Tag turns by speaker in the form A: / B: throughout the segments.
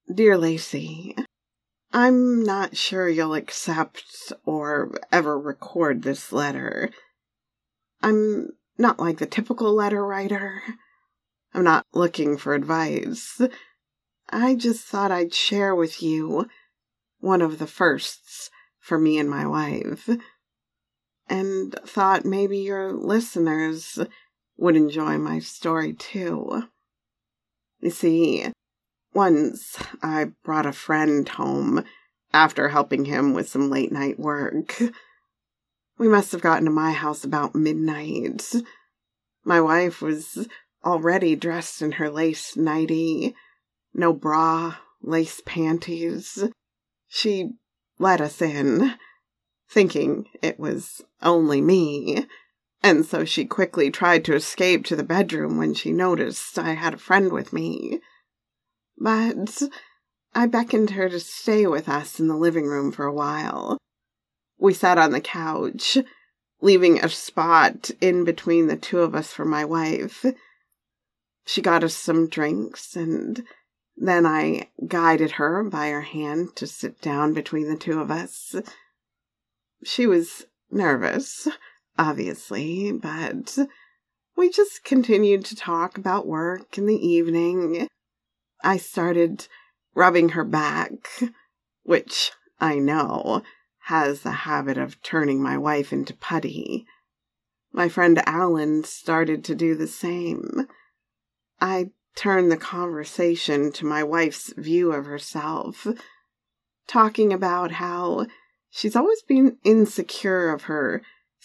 A: Dear Lacey, I'm not sure you'll accept or ever record this letter. I'm not like the typical letter writer. I'm not looking for advice. I just thought I'd share with you one of the firsts for me and my wife, and thought maybe your listeners would enjoy my story too. You see, once I brought a friend home after helping him with some late night work. We must have gotten to my house about midnight. My wife was already dressed in her lace nightie, no bra, lace panties. She let us in, thinking it was only me, and so she quickly tried to escape to the bedroom when she noticed I had a friend with me. But I beckoned her to stay with us in the living room for a while. We sat on the couch, leaving a spot in between the two of us for my wife. She got us some drinks, and then I guided her by her hand to sit down between the two of us. She was nervous, obviously, but we just continued to talk about work in the evening. I started rubbing her back, which I know has the habit of turning my wife into putty. My friend Alan started to do the same. I turned the conversation to my wife's view of herself, talking about how she's always been insecure of her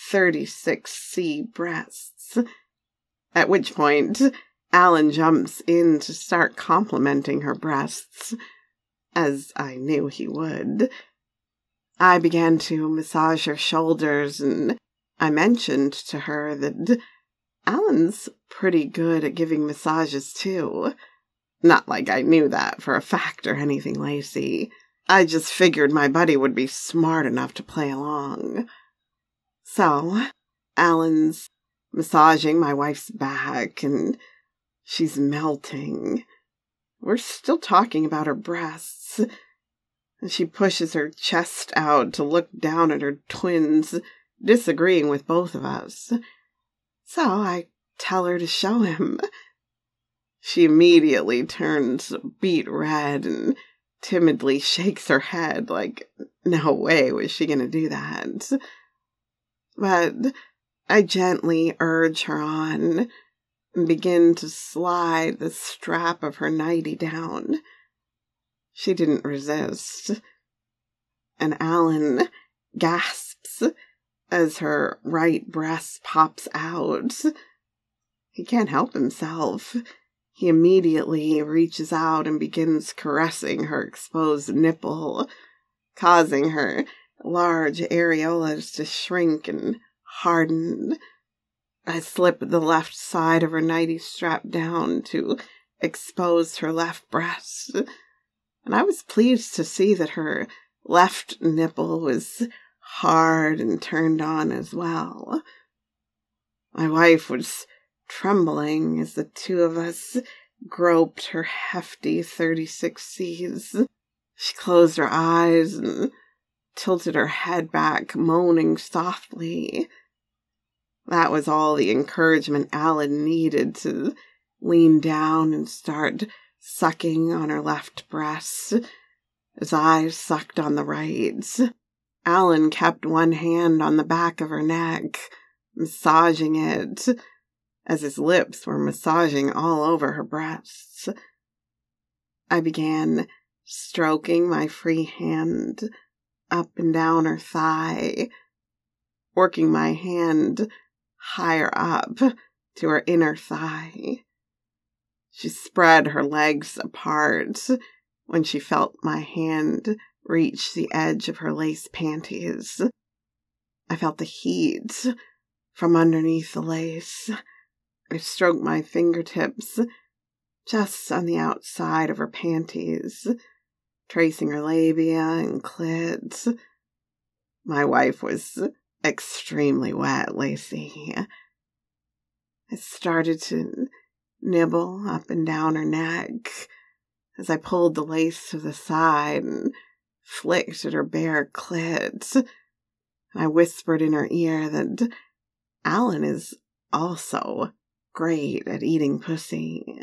A: 36C breasts, at which point Alan jumps in to start complimenting her breasts, as I knew he would. I began to massage her shoulders, and I mentioned to her that Alan's pretty good at giving massages too. Not like I knew that for a fact or anything, Lacey. I just figured my buddy would be smart enough to play along. So, Alan's massaging my wife's back, and she's melting. We're still talking about her breasts. She pushes her chest out to look down at her twins, disagreeing with both of us. So I tell her to show him. She immediately turns beet red and timidly shakes her head like, no way was she going to do that. But I gently urge her on and begin to slide the strap of her nightie down. She didn't resist, and Alan gasps as her right breast pops out. He can't help himself. He immediately reaches out and begins caressing her exposed nipple, causing her large areolas to shrink and harden. I slip the left side of her nightie strap down to expose her left breast, and I was pleased to see that her left nipple was hard and turned on as well. My wife was trembling as the two of us groped her hefty 36Cs. She closed her eyes and tilted her head back, moaning softly. That was all the encouragement Alan needed to lean down and start sucking on her left breast, as I sucked on the right. Alan kept one hand on the back of her neck, massaging it, as his lips were massaging all over her breasts. I began stroking my free hand up and down her thigh, working my hand higher up to her inner thigh. She spread her legs apart when she felt my hand reach the edge of her lace panties. I felt the heat from underneath the lace. I stroked my fingertips just on the outside of her panties, tracing her labia and clit. My wife was extremely wet, Lacey. I started to nibble up and down her neck as I pulled the lace to the side and flicked at her bare clit. And I whispered in her ear that Alan is also great at eating pussy.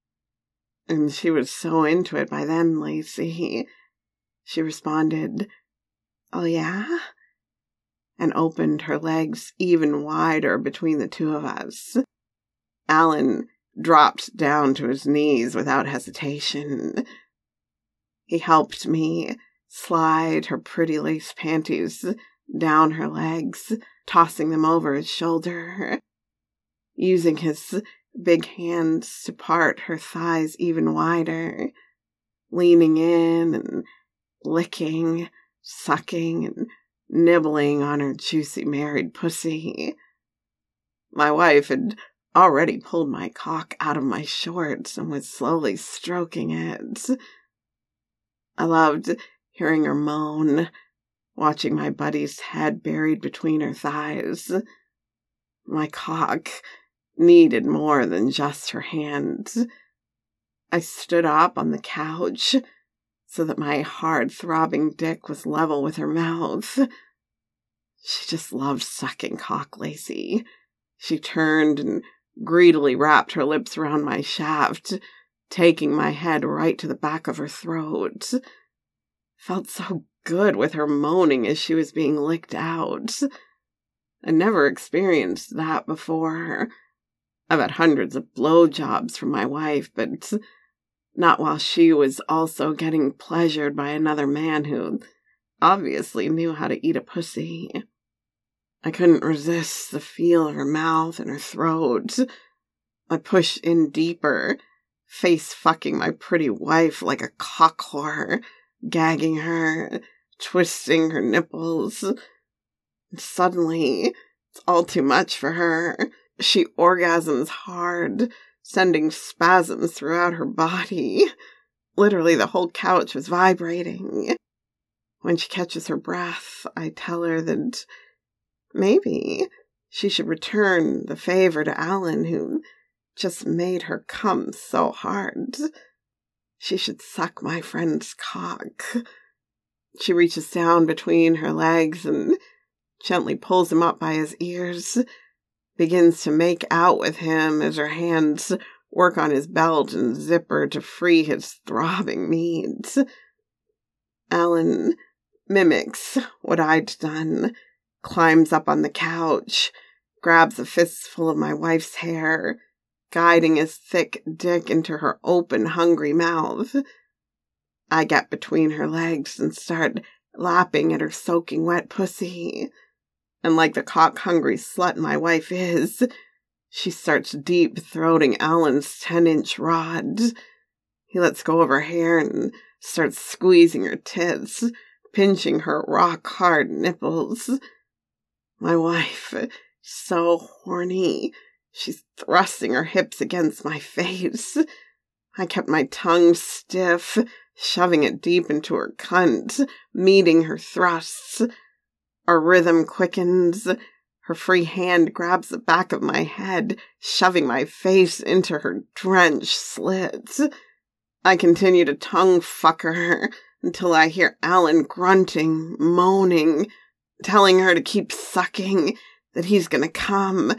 A: And she was so into it by then, Lacey. She responded, "Oh yeah?" and opened her legs even wider between the two of us. Alan dropped down to his knees without hesitation. He helped me slide her pretty lace panties down her legs, tossing them over his shoulder, using his big hands to part her thighs even wider, leaning in and licking, sucking, and nibbling on her juicy married pussy. My wife had already pulled my cock out of my shorts and was slowly stroking it. I loved hearing her moan, watching my buddy's head buried between her thighs. My cock needed more than just her hands. I stood up on the couch so that my hard throbbing dick was level with her mouth. She just loved sucking cock, Lacey. She turned and greedily wrapped her lips around my shaft, taking my head right to the back of her throat. Felt so good with her moaning as she was being licked out. I never experienced that before. I've had hundreds of blowjobs from my wife, but not while she was also getting pleasured by another man who obviously knew how to eat a pussy. I couldn't resist the feel of her mouth and her throat. I pushed in deeper, face-fucking my pretty wife like a cock whore, gagging her, twisting her nipples. And suddenly, it's all too much for her. She orgasms hard, sending spasms throughout her body. Literally, the whole couch was vibrating. When she catches her breath, I tell her that maybe she should return the favor to Alan, who just made her come so hard. She should suck my friend's cock. She reaches down between her legs and gently pulls him up by his ears, begins to make out with him as her hands work on his belt and zipper to free his throbbing meat. Alan mimics what I'd done, climbs up on the couch, grabs a fistful of my wife's hair, guiding his thick dick into her open, hungry mouth. I get between her legs and start lapping at her soaking wet pussy. And like the cock-hungry slut my wife is, she starts deep-throating Alan's 10-inch rod. He lets go of her hair and starts squeezing her tits, pinching her rock-hard nipples. My wife, so horny, she's thrusting her hips against my face. I kept my tongue stiff, shoving it deep into her cunt, meeting her thrusts. Our rhythm quickens. Her free hand grabs the back of my head, shoving my face into her drenched slits. I continue to tongue fuck her until I hear Alan grunting, moaning, telling her to keep sucking, that he's gonna come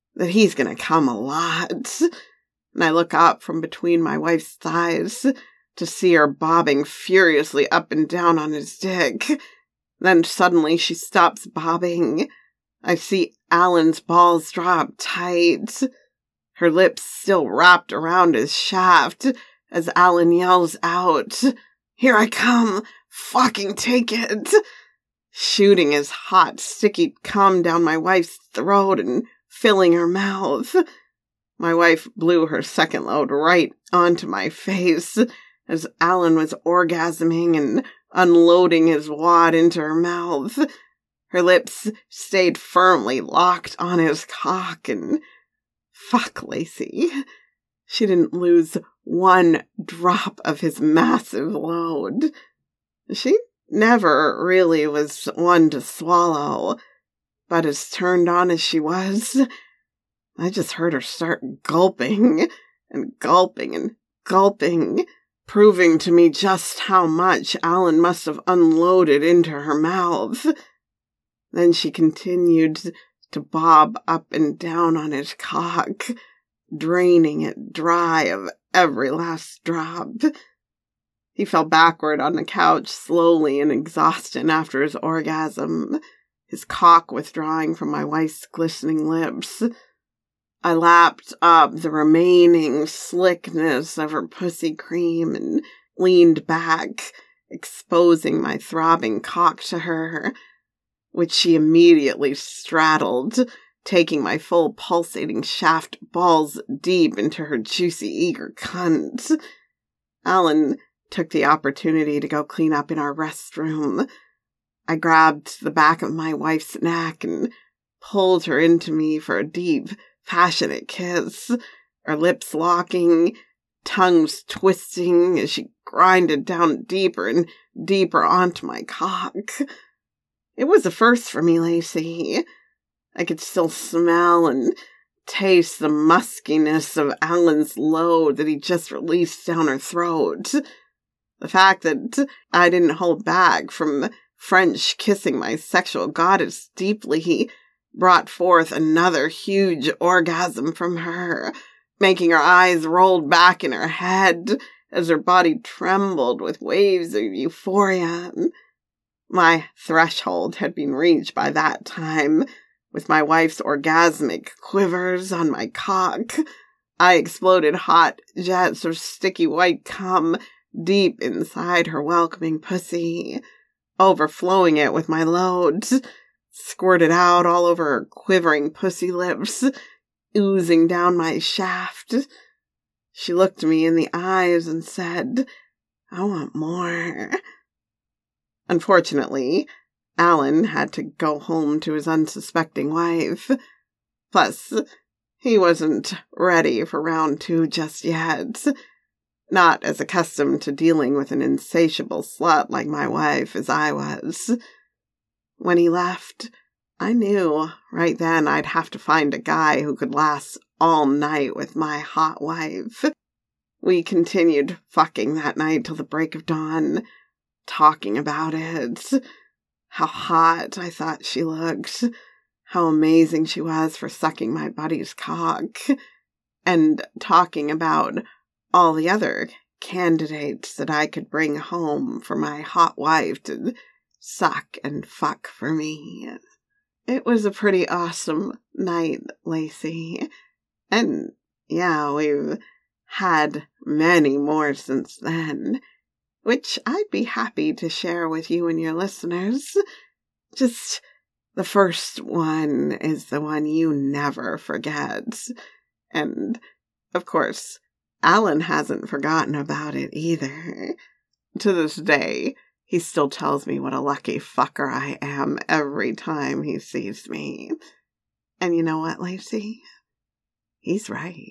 A: a lot. And I look up from between my wife's thighs to see her bobbing furiously up and down on his dick. Then suddenly she stops bobbing. I see Alan's balls drop tight, her lips still wrapped around his shaft, as Alan yells out, "Here I come! Fucking take it!" shooting his hot, sticky cum down my wife's throat and filling her mouth. My wife blew her second load right onto my face as Alan was orgasming and unloading his wad into her mouth. Her lips stayed firmly locked on his cock, and fuck, Lacey. She didn't lose one drop of his massive load. She never really was one to swallow, but as turned on as she was, I just heard her start gulping and gulping and gulping, proving to me just how much Alan must have unloaded into her mouth. Then she continued to bob up and down on his cock, draining it dry of every last drop. He fell backward on the couch slowly in exhaustion after his orgasm, his cock withdrawing from my wife's glistening lips. I lapped up the remaining slickness of her pussy cream and leaned back, exposing my throbbing cock to her, which she immediately straddled, taking my full pulsating shaft balls deep into her juicy, eager cunt. Alan took the opportunity to go clean up in our restroom. I grabbed the back of my wife's neck and pulled her into me for a deep, passionate kiss, our lips locking, tongues twisting as she grinded down deeper and deeper onto my cock. It was a first for me, Lacey. I could still smell and taste the muskiness of Alan's load that he just released down her throat. The fact that I didn't hold back from French kissing my sexual goddess deeply brought forth another huge orgasm from her, making her eyes roll back in her head as her body trembled with waves of euphoria. My threshold had been reached by that time, with my wife's orgasmic quivers on my cock. I exploded hot jets of sticky white cum deep inside her welcoming pussy, overflowing it with my loads, squirted out all over her quivering pussy lips, oozing down my shaft. She looked me in the eyes and said, "I want more." Unfortunately, Alan had to go home to his unsuspecting wife. Plus, he wasn't ready for round 2 just yet. Not as accustomed to dealing with an insatiable slut like my wife as I was. When he left, I knew right then I'd have to find a guy who could last all night with my hot wife. We continued fucking that night till the break of dawn, talking about it. How hot I thought she looked, how amazing she was for sucking my buddy's cock, and talking about all the other candidates that I could bring home for my hot wife to suck and fuck for me. It was a pretty awesome night, Lacey. And yeah, we've had many more since then, which I'd be happy to share with you and your listeners. Just the first one is the one you never forget. And, of course, Alan hasn't forgotten about it either. To this day, he still tells me what a lucky fucker I am every time he sees me. And you know what, Lacey? He's right.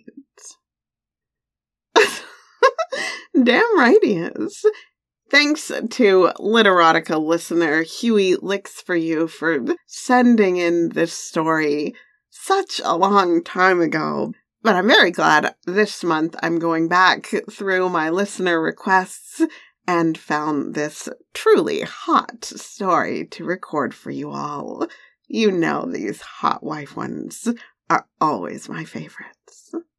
A: Damn right he is. Thanks to Literotica listener Huey Licks for You for sending in this story such a long time ago. But I'm very glad this month I'm going back through my listener requests and found this truly hot story to record for you all. You know these hot wife ones are always my favorites.